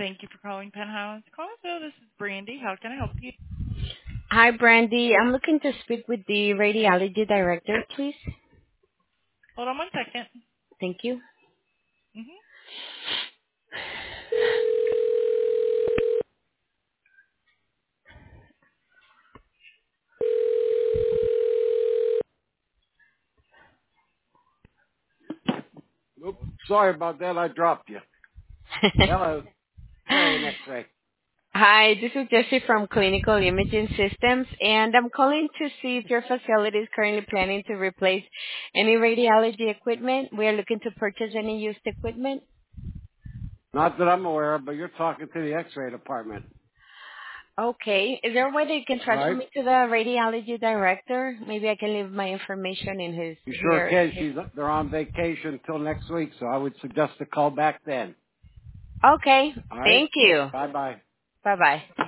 Thank you for calling Penthouse Callsville. This is Brandy. How can I help you? Hi, Brandy. I'm looking to speak with the radiology director, please. Hold on one second. Thank you. Mm-hmm. Oops, sorry about that. I dropped you. Hello. Carrying X-ray. Hi, this is Jessie from Clinical Imaging Systems, and I'm calling to see if your facility is currently planning to replace any radiology equipment. We are looking to purchase any used equipment. Not that I'm aware of, but you're talking to the X-ray department. Okay. Is there a way that you can All transfer right? me to the radiology director? Maybe I can leave my information in his You sure here. can. They're on vacation until next week, so I would suggest a call back then. Okay. All right? Thank you. Bye-bye. Bye-bye.